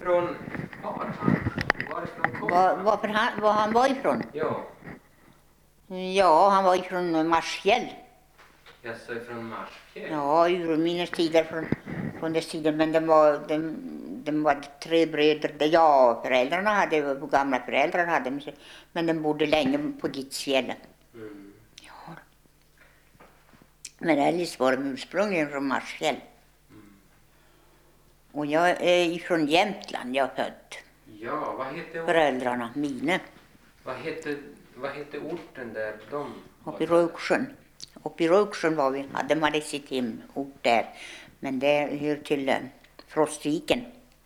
Varifrån kom han? Var han var ifrån? Ja, Ja, han var ifrån Marsfjäll. jag sa ifrån Marsfjäll. Ja, urminnes tider från dess tider. Men de var 3 bröder. Ja, föräldrarna hade, gamla föräldrar hade. Men de bodde länge på Gitsfjällen. Mm. Ja. Men eljest var de ursprungligen från Marsfjäll. Och jag är ifrån Jämtland, jag är född. Ja, vad hette Föräldrarna, mina. Vad hette orten där de var? Uppe i Röksjön. Uppe i Röksjön var vi, hade man sitt hemort där. Men det hör till Frostviken.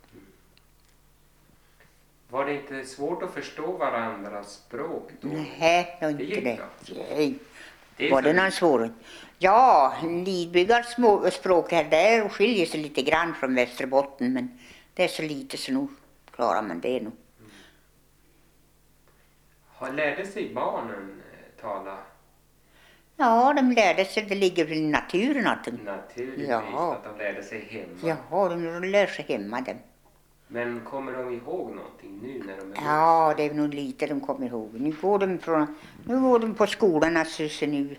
Var det inte svårt att förstå varandras språk då? Nej, det var inte gick det. bra. Nej. Var det någon svårighet? Ja, Lidbyggars språk här, där skiljer sig lite grann från Västerbotten. Men det är så lite så nog klarar man det nog. Lärde sig barnen tala? Ja, de lärde sig, det ligger väl i naturen att de... Naturligtvis, Ja. att de lärde sig hemma. Ja, de lär sig hemma dem. Men kommer de ihåg någonting nu när de är Ja, det är nog lite de kommer ihåg. Nu går de på skolan, alltså så nu.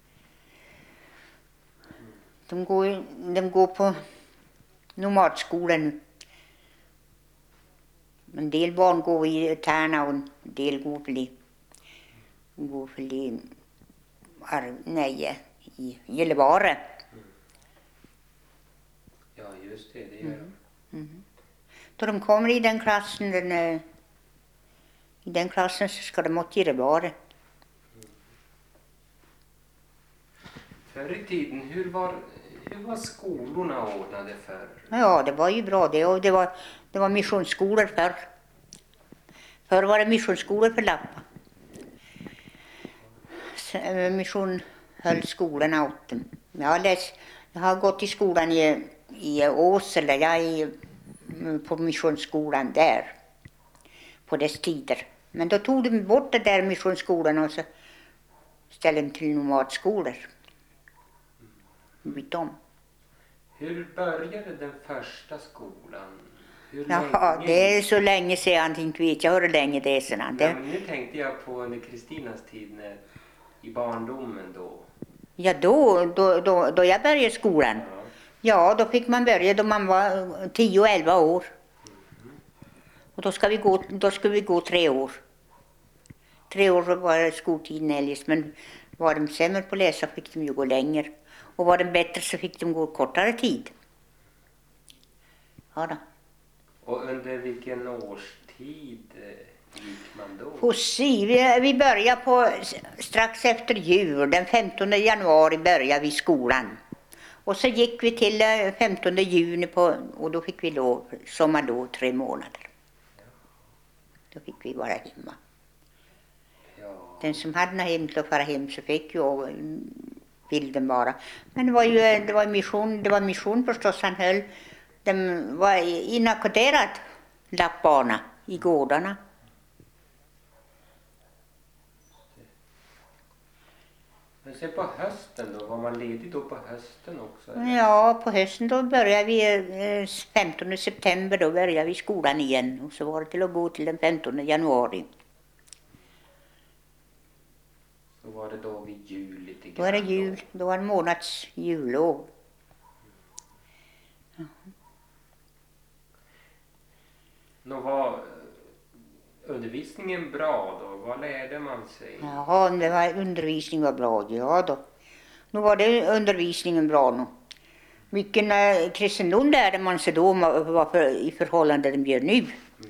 De går på nomadskolan nu. En del barn går i Tärna och en del går för i Gällivare. Ja, just det gör de. Då de kommer i den klassen så ska de åt Gällivare. Förr i tiden, hur var skolorna ordnade förr? Ja, det var ju bra det. Och det var missionsskolor förr. Förr var det missionsskolor för lappar. Mission höll skolorna åt dem. Jag har gått i skolan i Åsele. Jag är på missionsskolan där. På dess tider. Men då tog de bort det där missionsskolan och så ställde de till nomadskolor. Bytt om. Hur började den första skolan? Ja, det är så länge sedan, inte vet jag hur länge det är sedan. Ja, men nu tänkte jag på under Kristinas tid, i barndomen då. Ja, då jag började skolan. Ja, då fick man börja då man var 10-11 år. Och då ska vi gå 3 år. 3 år var skoltiden eljest, men var de sämre på att läsa fick de ju gå längre. Och var de bättre så fick de gå kortare tid. Ja då. Och under vilken årstid gick man då? Vi började strax efter jul, den 15 januari började vi skolan. Och så gick vi till 15 juni och då fick vi sommarlov 3 månader. Då fick vi vara hemma. Ja. Den som hade något hem till att fara hem så fick ju bilden bara. Men det var mission förstås han höll. De var inackorderad lappbarna i gårdarna. Men sen på hösten då, var man ledig då på hösten också? Eller? Ja, på hösten då började vi 15 september då började vi skolan igen. Och så var det till att gå till den 15 januari. Så var det då vid jul lite grann? Då var det jul, då var det månads jullov. Nå var undervisningen bra då? Vad lärde man sig? Ja, undervisningen var bra, ja då. Nu var det undervisningen bra nu. Vilken kristendom lärde man sig då i förhållande till det nu?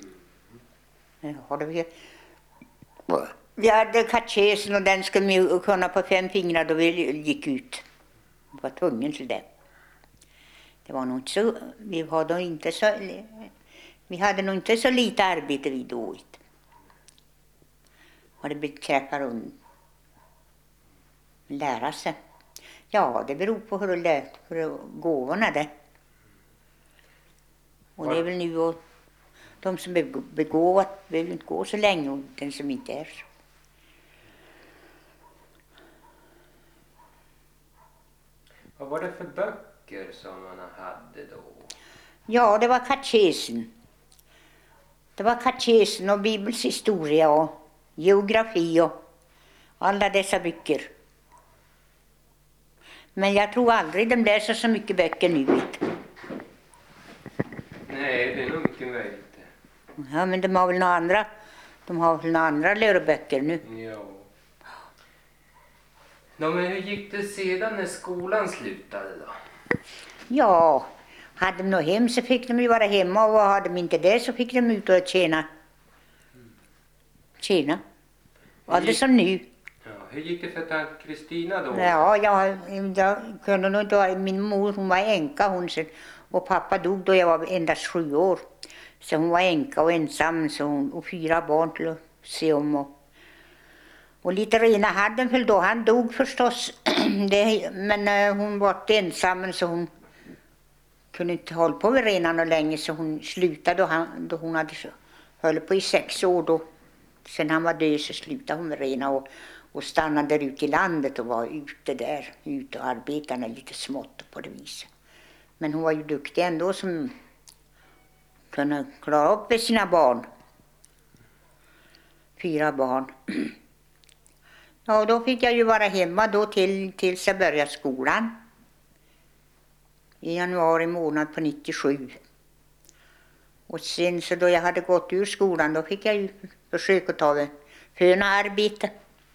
Ja, vi hade katekesen och den skulle vi kunna på 5 fingrar då vi gick ut. Vi var tvungen till det. Det var nog inte så, vi hade nog inte så lite arbete vid då. Vad det beträffar att lära sig. Ja, det beror på hur gåvorna det. Och det är väl nu och de som är begåvat behöver inte gå så länge och den som inte är så. Vad var det för böcker som man hade då? Ja, det var katekesen. Det var katekesen och Bibels historia och geografi och alla dessa böcker. Men jag tror aldrig de läser så mycket böcker nu. Nej, det är nog mycket möjligt. Ja, men de har väl några andra. De har väl några andra läroböcker nu. Ja. Nå, men hur gick det sedan när skolan slutade då? Ja, hade de något hem så fick de ju vara hemma och hade de inte det så fick de ut och tjäna. Alldeles som nu. Ja, hur gick det för tant Kristina då? Ja, jag kunde nog inte. Min mor hon var änka hon sen, och pappa dog då jag var endast 7 år. Så hon var änka och ensam så hon, och 4 barn till att se om. Och lite rena hade väl då. Han dog förstås. Men hon var ensam så hon kunde inte hålla på med renarna länge så hon slutade då hon hade höll på i 6 år då. Sen han var död så slutade hon med rena och stannade där ute i landet och var ute och arbetade lite smått på det viset. Men hon var ju duktig ändå som kunde klara upp med sina barn. 4 barn. Ja, då fick jag ju vara hemma då tills jag började skolan. I januari månad på 97. Och sen så då jag hade gått ur skolan då fick jag ju försöka ta föna arbete.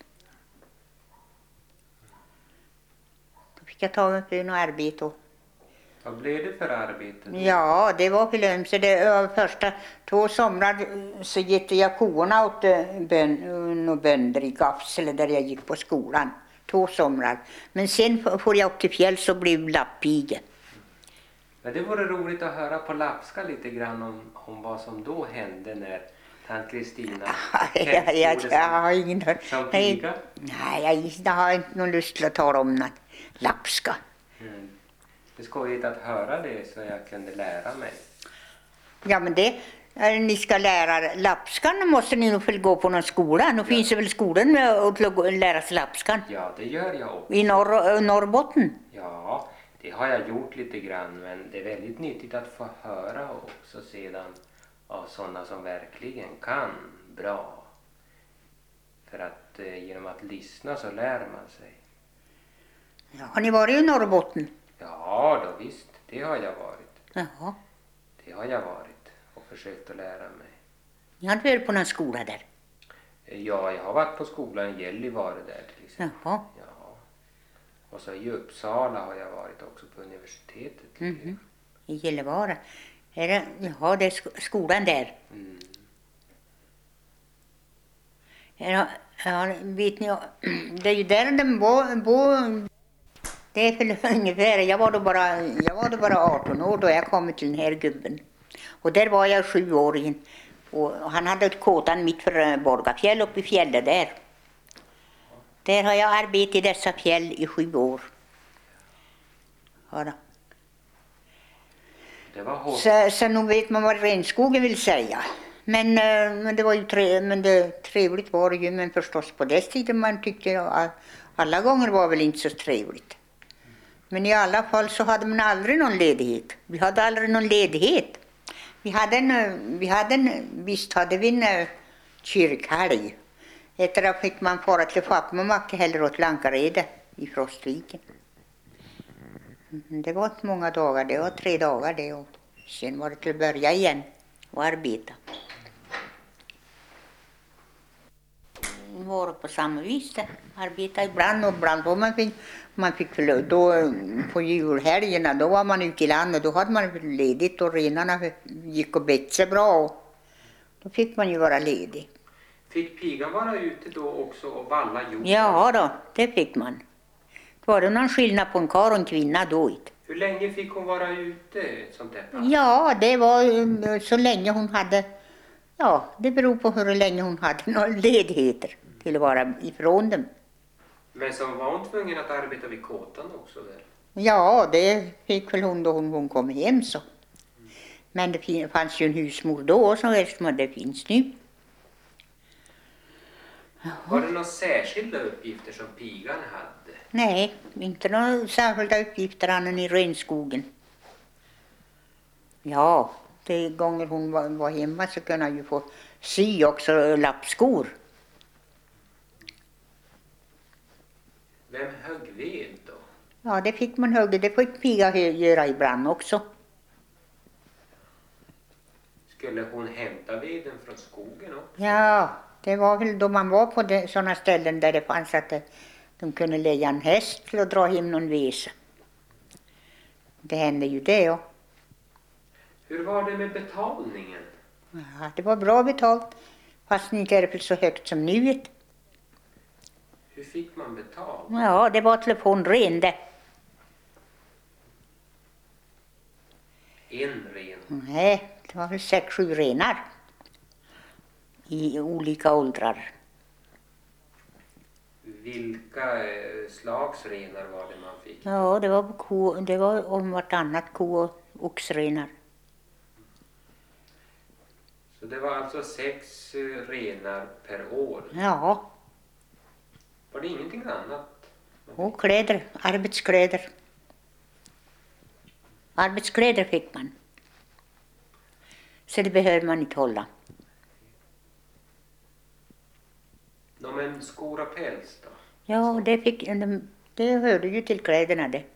Då fick jag ta föna arbete. Vad blev det för arbete då? Ja, det var väl ömse. Det första 2 somrar så gick jag korna åt bönder i Gafsele där jag gick på skolan. 2 somrar. Men sen får jag upp till fjälls och blev lapppige. Men det vore roligt att höra på lapska lite grann om vad som då hände när tant Kristina jag har ingen som piga. Nej, jag har inte någon lust till att tala om något lapska. Det är skojigt att höra det så jag kunde lära mig. Ja, men ni ska lära lapskan måste ni nog väl gå på någon skola. Nu finns det väl skolan att lära sig lapskan. Ja, det gör jag också. I Norrbotten? Ja, det har jag gjort lite grann, men det är väldigt nyttigt att få höra också sedan av sådana som verkligen kan bra. För att genom att lyssna så lär man sig. Ja, har ni varit i Norrbotten? Ja, då visst. Det har jag varit. Jaha. Det har jag varit och försökt att lära mig. Ni har inte varit på någon skola där? Ja, jag har varit på skolan i Gällivare där till exempel. Jaha. Ja. Och så i Uppsala har jag varit också på universitetet. I Gällivare? Jaha, det är skolan där. Ja, vet ni, det är ju där de bor. Det är väl ungefär, jag var då bara 18 år då jag kom till den här gubben. Och där var jag 7 år in. Och han hade ett kåtan mitt för Borgafjäll uppe i fjället där. Där har jag arbetat i dessa fjäll i 7 år. Ja då. Det var hårt. Så nu vet man vad renskogen vill säga. Men det var ju trevligt var det ju, men förstås på dess tiden man tyckte att alla gånger var väl inte så trevligt. Men i alla fall så hade man aldrig någon ledighet. Vi hade aldrig någon ledighet. Visst hade vi en kyrkhelg. Efter det fick man fara till Fackmamacke eller åt Lankarede i Frostviken. Det var inte många dagar, det var 3 dagar det. Och sen var det till att börja igen och arbeta. Var på samma vis det. Arbeta ibland och ibland då man fick då på julhelgerna då var man ute i landet, då hade man ledigt och renarna gick och bett sig bra och då fick man ju vara ledig. Fick pigan vara ute då också och valla jord? Ja då, det fick man. Var det någon skillnad på en karl och en kvinna då? Hur länge fick hon vara ute som detta? Ja, det var så länge hon hade, ja det beror på hur länge hon hade några ledigheter till att vara ifrån dem. Men så var hon tvungen att arbeta vid kåtan också där? Ja, det fick väl hon då hon kom hem så. Men det fanns ju en husmor då som helst som det finns nu. Var det några särskilda uppgifter som pigan hade? Nej, inte några särskilda uppgifter annat än i renskogen. Ja, De gånger hon var hemma så kunde jag ju få sy också lappskor. Vem högg ved då? Ja, det fick man hugga. Det fick piga göra ibland också. Skulle hon hämta veden från skogen också? Ja, det var väl då man var på sådana ställen där det fanns att de kunde lägga en häst till att dra hem någon vese. Det hände ju det, ja. Hur var det med betalningen? Ja, det var bra betalt. Fast inte är det så högt som nu. Hur fick man betalt? Ja, det var telefonren det. En ren? Nej, det var väl 6-7 renar. I olika åldrar. Vilka slags renar var det man fick? Ja, det var om vartannat ko och oxrenar. Så det var alltså 6 renar per år? Ja, Var det ingenting annat? och kläder, arbetskläder. Arbetskläder fick man. Så det behöver man inte hålla. Men skor och päls då? Ja, det hörde ju till kläderna det.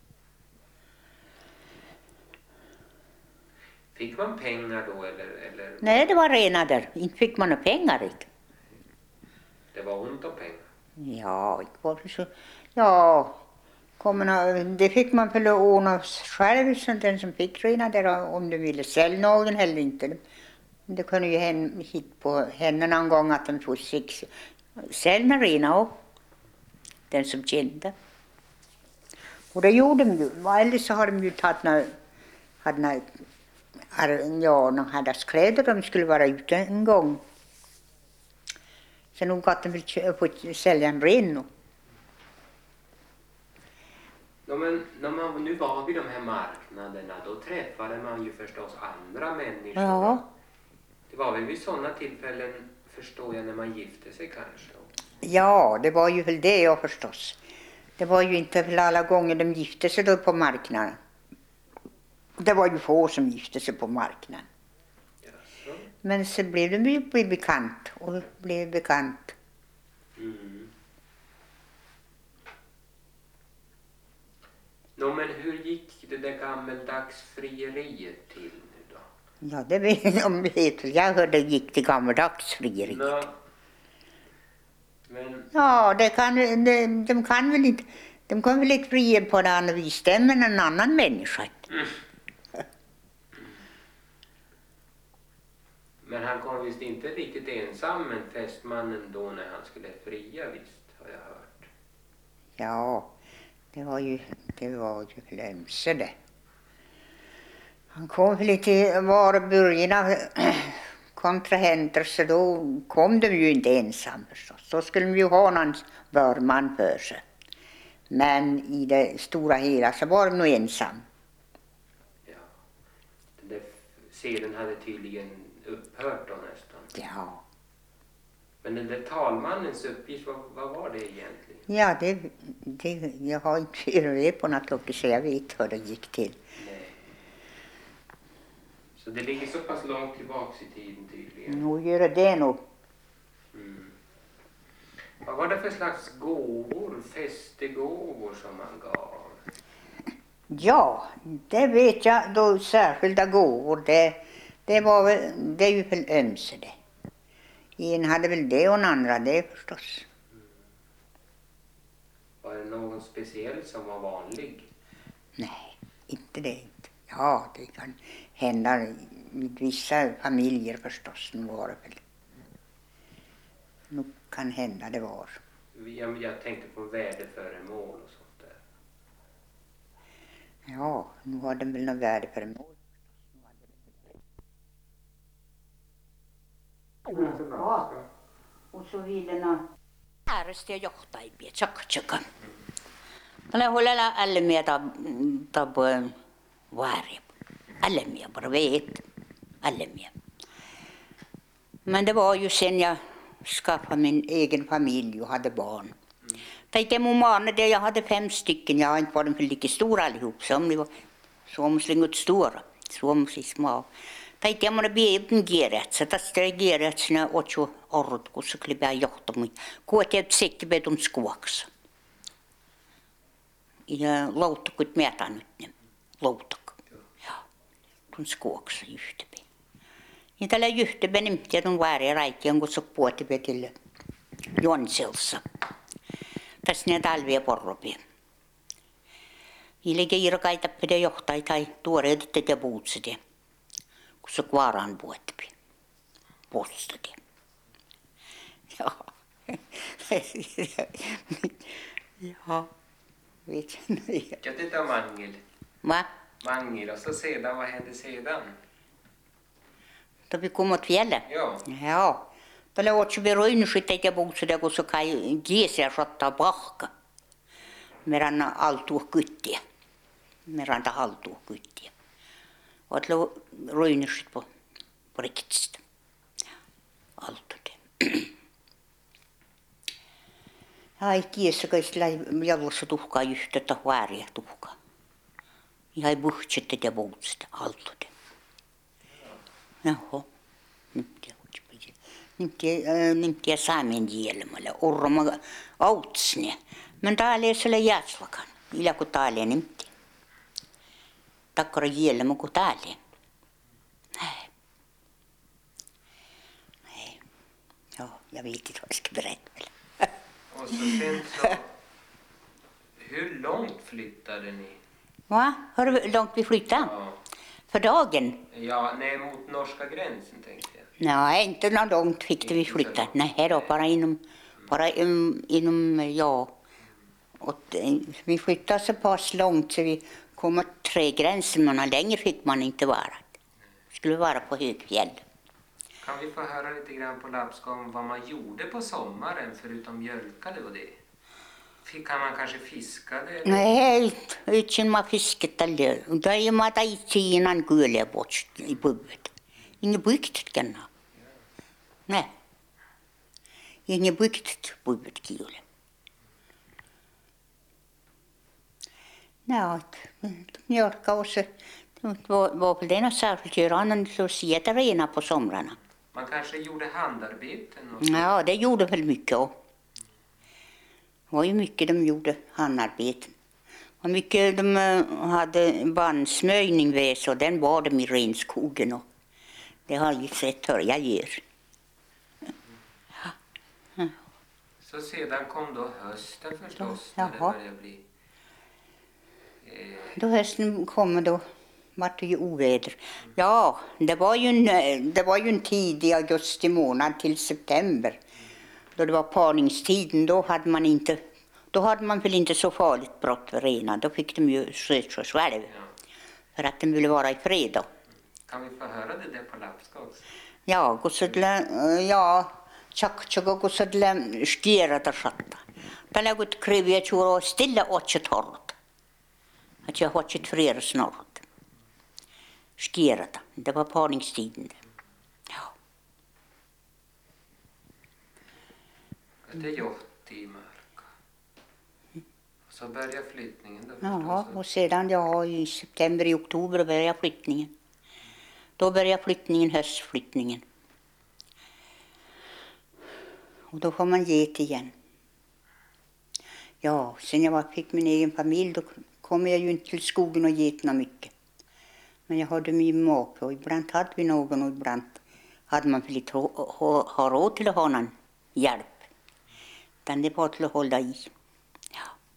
Fick man pengar då eller? Nej, det var rena där. Inte fick man några pengar. Inte. Det var ont om pengar? Ja, inte var det så. Ja, det fick man väl ordna själv, så den som fick rena där, om de ville sälja någon eller inte. Det kunde ju hit på henne någon gång att de tog sig sälja rena och den som kände. Och det gjorde de ju. Eller så har de ju tagit några kläder, de skulle vara ute en gång. Så nog att de vill få sälja en ren. Men när man nu var vid de här marknaderna, då träffade man ju förstås andra människor. Ja. Det var väl vid sådana tillfällen, förstår jag, när man gifte sig kanske? Ja, det var ju väl det, ja, förstås. Det var ju inte väl alla gånger de gifte sig då på marknaden. Det var ju få som gifte sig på marknaden. Jaså. Men så blev de ju bekant och blev bekant. Mm. Men hur gick det där gammeldags frieriet till nu då? Ja, det vet jag hur det gick till gammeldags frieri. Men Ja, de kan väl inte. De kan väl inte fria på det andra vis än en annan människa. Men han kom visst inte riktigt ensam, men fästmannen då när han skulle fria, visst har jag hört. Ja, det var ju ömse det. Han kom väl inte var början av kontrahenter, så då kom de ju inte ensam förstås. Då skulle de ju ha någon börman för sig. Men i det stora hela så var de nog ensam. Ja, den där seden hade tydligen upphört då nästan. Ja. Men den där talmannens uppgift, vad var det egentligen? Ja, jag har inte övervägt på något lock, så jag vet hur det gick till. Nej. Så det ligger så pass långt tillbaks i tiden tydligen. Nog gör det nog. Mm. Vad var det för slags gåvor, fästegåvor som man gav? Ja, det vet jag. Då särskilda gåvor, det är ju väl ömse det. En hade väl det och en andra det förstås. Var det någon speciell som var vanlig? Nej, inte det. Inte. Ja, det kan hända i vissa familjer förstås. Nu var det väl. Nu kan hända det var. Jag tänkte på värdeföremål och sånt där. Ja, nu har den väl något värdeföremål. Ja, och så vidare. Äärestä johtajia, tjaka. Tällä huolella ällemiä tapoin väärin. Ällemiä bara vet. Ällemiä. Men det var ju sen jag skaffade min egen familj och hade barn. Tänkte mun barn, jag hade 5 stycken. Jag har inte varit för lika stora allihop. Somliga var så stora, så små. Tai tiedämme bieben kierrätsä. Tästä ei kierrätsänä otsu orrut, kun se klipää johtamme. Kuotiet sekki bedum skuoksa. Ja loutukut mietä nyt ne. Loutuk. Ja. Tun skuoksa yhtäpä. Ja tällä yhtäpä nimtiä tun vääriä räikkiä, kun se puoti petille Jonselsa. Tässä ne talvia porropia. Ilke irkaita pide johtai tai tuoreet te puutsit. Kun se kuaraan puetpi. Postati. Joo. Joo. Vet jag. Ja titta mangel. Va? Mangel och så sedan, vad hände sedan? Då vi kom åt fjället? Joo. Joo. Tällä ootsi vi röinysit ja puutsit, kun se kai kiesiä sottaa pahka. Meidän altuu kyttiä. Meidän haltuu kyttiä. Ootla röinysit på riktigt. Altu det. Ai kiessä kai sillä jallossa tuhkaa yhtä, että vääriä tuhkaa. Ja ei puhtsette ja puutsit altu det. Jaha. Nimtiä saamen kielmällä. Orma autsne. Men täällä ei ole jäätslakan. Illä kun täällä ei nimtiä. Takkara kielmä kun täällä. Nej. Nej. Ja, jag vet inte vad jag ska berätta. Och så sen så, hur långt flyttade ni? Va? Hur långt vi flyttade? Ja, För dagen? ja nej, mot norska gränsen tänkte jag. Nej, inte något långt fick vi flytta. Nej då, bara inom ja. Och vi flyttade så pass långt så vi kom åt trägränsen, men längre fick man inte vara. Vi skulle vara på högfjäll. Kan vi få höra lite grann på lapska om vad man gjorde på sommaren förutom mjölkade och det? Kan man kanske fiska det? Nej, yksin mä fiskettelin. Tai mä taitsin kyllä pois i puvet. Inga byggt kenna. Nej. Inga byggt puvet kyllä. Nej, mjölka och så var väl det något särskilt göra annan så sitta rena på somrarna. Man kanske gjorde handarbeten? Och Ja, det gjorde väl mycket också. Det var ju mycket de gjorde handarbeten. Och mycket de hade bandsmöjning vid, så den var de i renskogen. Och det har ju sett hur jag gör. så sedan kom då hösten förstås, Ja, när det jaha. började bli... Då hösten kommer då vart det ju oväder. Ja, det var ju en tid i augusti månad till september. Då det var parningstiden, då hade man väl inte så farligt brott för rena. Då fick de ju sköta sig själv. Ja. För att de ville vara i fred då. Kan vi få höra det där på lapska också? Ja, tjakka kun sedle skierata satta. Tällä kun kriviä chuo stilla otset horrot. Att jag har ett flera snart. Skierata. Det var parningstiden. Ja. Det johti i mörka. Och så började flyttningen då Jaha, förstås. och sedan i september, i oktober började flyttningen. Då började flyttningen, höstflyttningen. Och då får man get igen. Ja, sen jag fick min egen familj, då kom jag ju inte till skogen och getna mycket. Men jag hade min make och ibland hade vi någon och ibland hade man väl inte ha råd till att ha någon hjälp. Utan det var till att hålla i. Ja.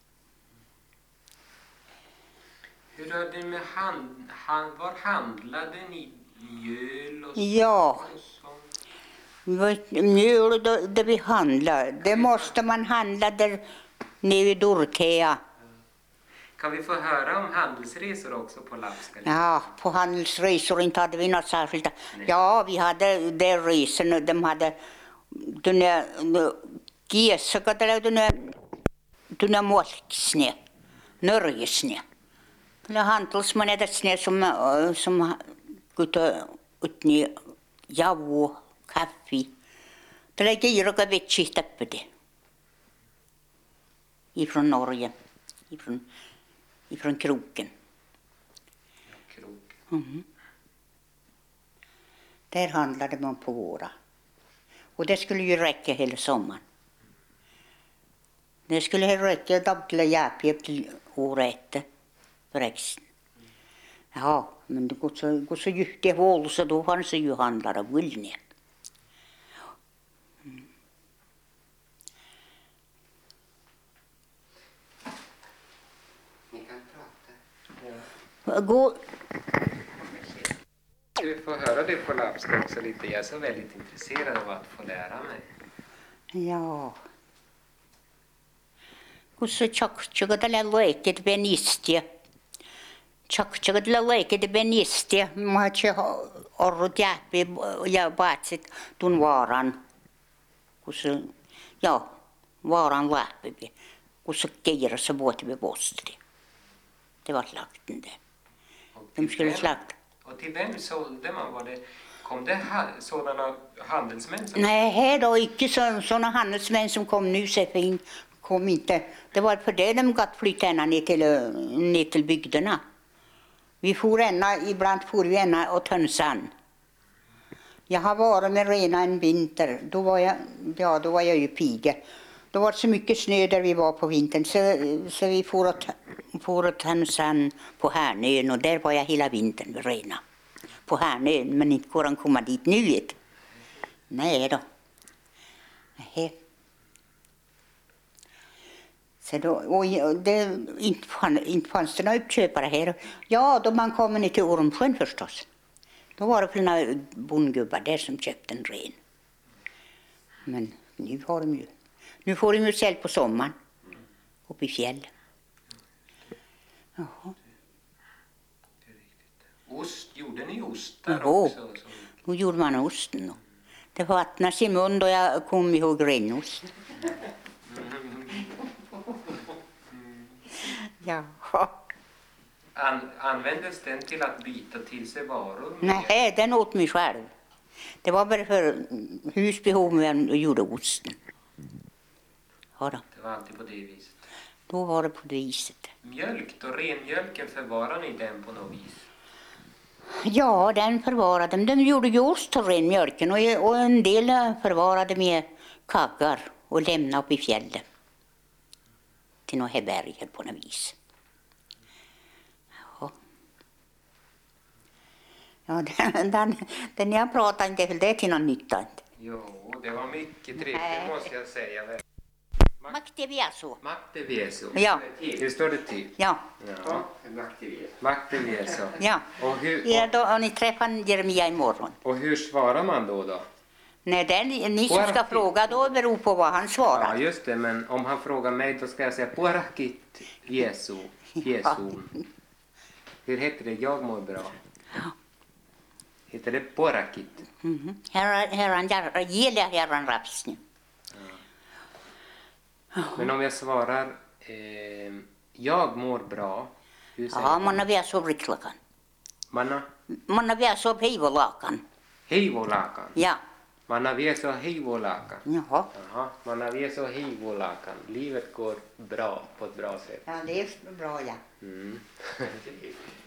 Hur hade ni med var handlade ni mjöl och Ja. och sånt? Mjöl där vi handlar, det måste man handla där nere i Dorotea. Kan vi få höra om handelsresor också på lapska? Ja, på handelsresor inte hade vi något särskilt. Ja, vi hade de resorna, de hade den kiesaka tällä den molksne, Norgesne. Tällä handelsmannen tässä som kutta utni javu, kaffe. Tällä kiiraka vetsi tappade. Ifrån Norge, ifrån kroken. Krok. Mm. Där handlade man på våra. Och det skulle ju räcka hela sommaren. Det skulle räcka dabbla jäpjäp till året efter för exen. Ja, men det går så djupt i hål så då fanns det ju handlare av Gullnäs. Ni kan prata. Gå. Du får höra det på lapska också lite. Jag är så väldigt intresserad av att få lära mig. Ja. Kun se tšakščagadele laikid venistė. Tšakščagadele laikid venistė. Ma čia orrut jääpi ja vaatsit tun vaaran. Kun se, ja, vaaran lähpipi. Kun se keirassa vuotivi postri. Det var slakten det. De skulle slakta. Och till vem sålde man? Kom det sådana handelsmän? Nej, då inte sådana handelsmän som kom nu så fint. Kom inte. Det var för det de gatt flytta ända ner till bygderna. Ibland for vi ända åt Hönsan. Jag har varit med rena en vinter. Då var jag ju piga. Då var det så mycket snö där vi var på vintern. Så vi for åt Hönsan på Härnön. Och där var jag hela vintern med rena. På Härnön. Men inte går han komma dit nu. Nej då. Nej. Så då, och inte fanns det några uppköpare här. Ja, då man kommer ner till Ormsjön förstås. Då var det för några bondgubbar där som köpte en ren. Men nu får de ju sälj på sommaren. Uppe i fjäll. Jaha. Ost, gjorde ni ost där Jo, också? då gjorde man osten. Det vattnades i mun då jag kom ihåg renost. Ja. Användes den till att byta till sig varor? Nej, den åt mig själv. Det var bara för husbehov men jag gjorde osten. Ja då. Det var alltid på det viset. Då var det på det viset. Mjölk då? Renmjölken, förvarar ni den på något vis? Ja, den förvarade de. De gjorde ju ost av renmjölken och en del förvarade med kaggar och lämnade upp i fjällen. Till några berger på något vis. Ja, den jag pratar inte det till någon nytta. Jo, det var mycket trevligt måste jag säga. Maktivieso. Maktivieso. Ja. Hur står det till? Ja. Ja. Maktivieso. Ja. Då har ni träffat Jeremia imorgon. Och hur svarar man då? Nej, ni som ska fråga då beror på vad han svarar. Ja, just det. Men om han frågar mig då ska jag säga Puorakit Jesu. Hur heter det? Jag mår bra. Heter det Puorakit? Herran rapsni. Men om jag svarar jag mår bra. Hur säger Ja, man har väl så riklakan. Man har väl så heivolakan. Heivolakan? Ja. Man har väl så heivolakan. Jaha. Jaha, man har väl så heivolakan. Livet går bra på ett bra sätt. Ja, det är bra, ja. Mm.